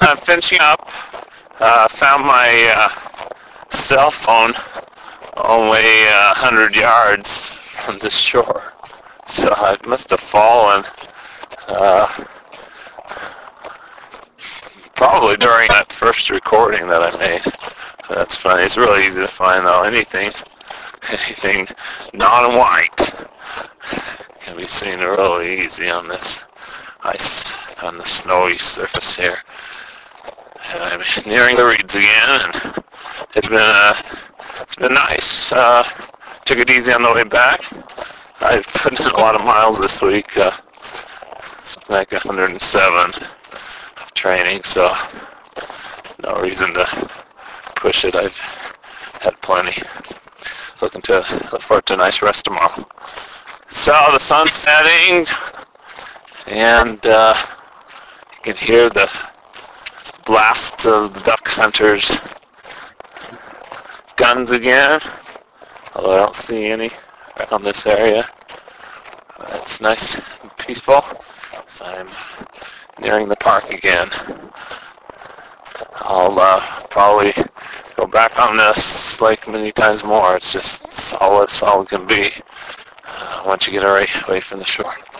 I'm finishing up. Found my cell phone only 100 yards from the shore, so it must have fallen probably during that first recording that I made. That's funny. It's really easy to find though. Anything non-white can be seen really easy on this ice, on the snowy surface here. And I'm nearing the reeds again, and it's been nice. Took it easy on the way back. I've put in a lot of miles this week. It's like 107 of training, so no reason to push it. I've had plenty. Look forward to a nice rest tomorrow. So the sun's setting, and you can hear the blasts of the duck hunters' guns again, although I don't see any around this area. It's nice and peaceful, so I'm nearing the park again. I'll probably go back on this lake many times more. It's just solid can be once you get away from the shore.